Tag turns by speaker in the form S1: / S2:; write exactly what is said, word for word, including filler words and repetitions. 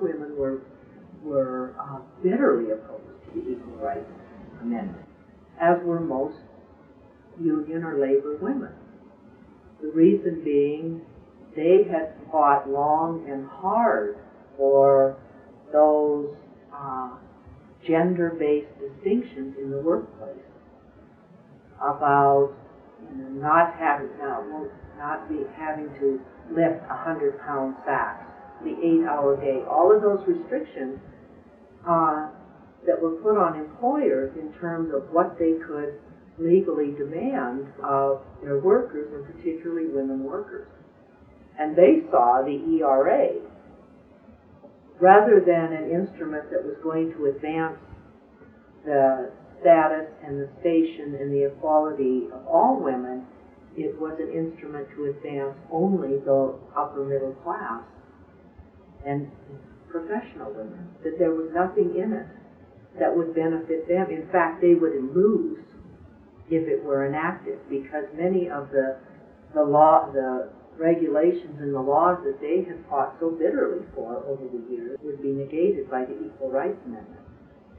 S1: women were, were uh, bitterly opposed to the Equal Rights Amendment, as were most union or labor women. The reason being they had fought long and hard for those uh, gender-based distinctions in the workplace about you know, not having uh, not be having to lift a hundred pound sacks, the eight-hour day, all of those restrictions uh, that were put on employers in terms of what they could legally demand of their workers, and particularly women workers. And they saw the E R A, rather than an instrument that was going to advance the status and the station and the equality of all women, it was an instrument to advance only the upper middle class and professional women, that there was nothing in it that would benefit them. In fact, they would lose if it were enacted, because many of the the law, the regulations and the laws that they had fought so bitterly for over the years would be negated by the Equal Rights Amendment.